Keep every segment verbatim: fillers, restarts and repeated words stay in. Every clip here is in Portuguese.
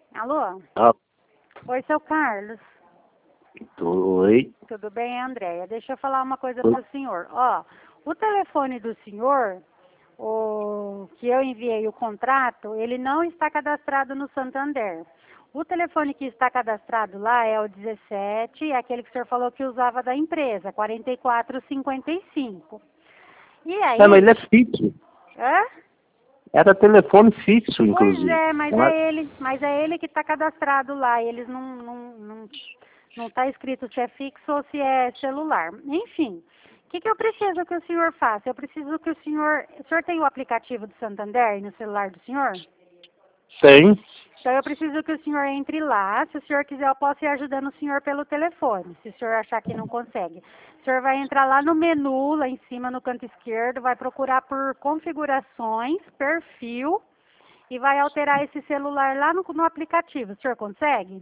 Alô? Ah, Oi, seu Carlos. oi. Tudo bem, Andréia? Deixa eu falar uma coisa Oi. para o senhor. Ó, o telefone do senhor, o que eu enviei o contrato, ele não está cadastrado no Santander. O telefone que está cadastrado lá é o dezessete, é aquele que o senhor falou que usava da empresa, quarenta e quatro cinquenta e cinco. E aí... É, mas ele é fixo. Hã? Era telefone fixo, Pois inclusive. é, mas Não é? é ele, mas é ele que está cadastrado lá. Eles não, não, não, não está escrito se é fixo ou se é celular. Enfim, o que, que eu preciso que o senhor faça? Eu preciso que o senhor, o senhor tem o aplicativo do Santander no celular do senhor? Tem. Então eu preciso que o senhor entre lá. Se o senhor quiser, eu posso ir ajudando o senhor pelo telefone, se o senhor achar que não consegue. O senhor vai entrar lá no menu, lá em cima no canto esquerdo, vai procurar por configurações, perfil, e vai alterar esse celular lá no, no aplicativo. O senhor consegue?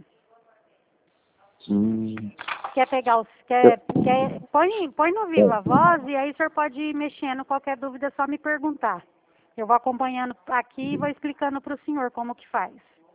Hum. Quer pegar os... Quer, quer, põe, põe no Viva Voz e aí o senhor pode ir mexendo. Qualquer dúvida é só me perguntar. Eu vou acompanhando aqui e vou explicando para o senhor como que faz.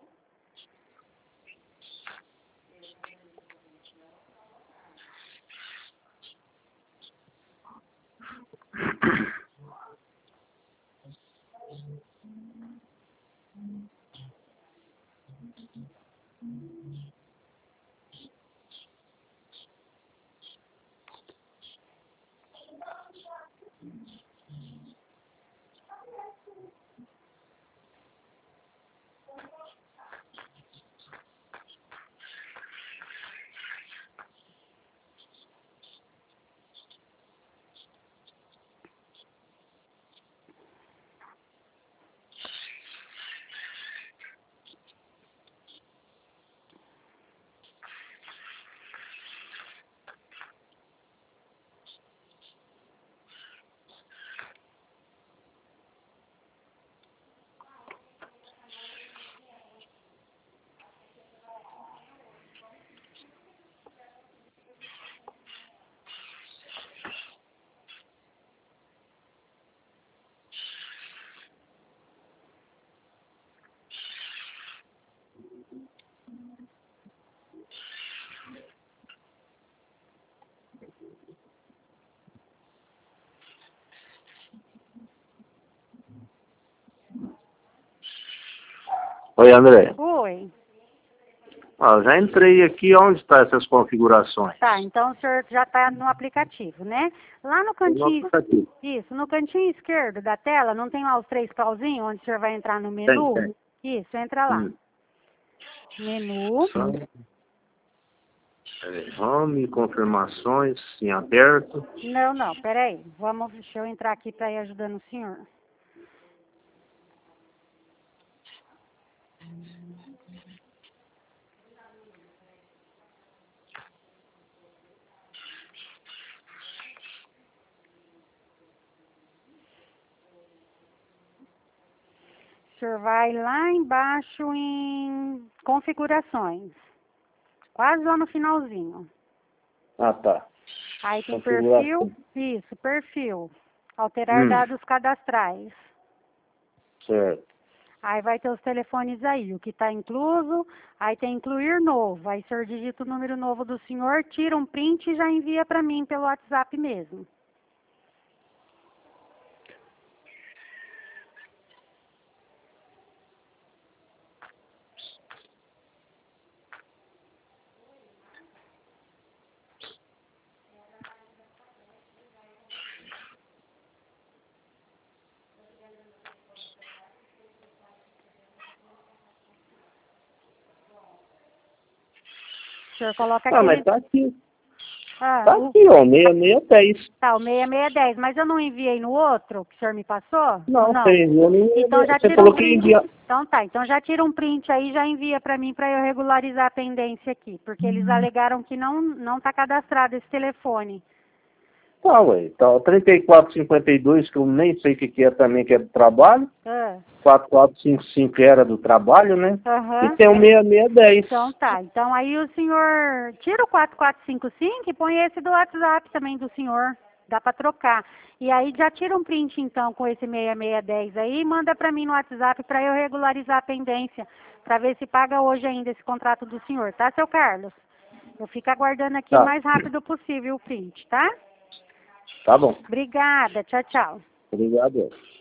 Oi, André. Oi. Ah, já entrei aqui. Onde estão essas configurações? Tá, então o senhor já está no aplicativo, né? Lá no No cantinho... aplicativo. Isso, no cantinho esquerdo da tela, não tem lá os três pauzinhos onde o senhor vai entrar no Tem, menu? tem. Isso, entra lá. Hum. Menu. Só- Peraí, home, confirmações, em aberto. Não, não, peraí. Vamos, deixa eu entrar aqui para ir ajudando o senhor. O senhor vai lá embaixo em configurações. Quase lá no finalzinho. Ah, tá. Aí tem Configuração. perfil. Isso, perfil. Alterar Hum, dados cadastrais. certo. Aí vai ter os telefones aí, o que está incluso, aí tem incluir novo. Aí o senhor digita o número novo do senhor, tira um print e já envia para mim pelo WhatsApp mesmo. O senhor coloca Ah, mas aquele... tá aqui. Ah, Tá o... aqui, ó. seis seis dez. Tá, o seis seis dez, mas eu não enviei no outro que o senhor me passou? Ou Não, não? tem. Eu nem- Então já Você tira um falou que ia print. enviar. Então tá, então já tira um print aí e já envia para mim para eu regularizar a pendência aqui, porque eles alegaram que não não tá cadastrado esse telefone. Tá, ué. Tá, o trinta e quatro cinquenta e dois, que eu nem sei o que, que é também, que é do trabalho. Ah, quatro quatro cinco cinco que era do trabalho, né? E aham. tem o seis seis dez. Então tá, então aí o senhor tira o quatro quatro cinco cinco e põe esse do WhatsApp também do senhor. dá para trocar. E aí já tira um print então com esse seis seis um zero aí e manda para mim no WhatsApp para eu regularizar a pendência, para ver se paga hoje ainda esse contrato do senhor, tá, seu Carlos? Eu fico aguardando aqui Tá. o mais rápido possível o print, tá? Tá bom. Obrigada, tchau, tchau. Obrigado.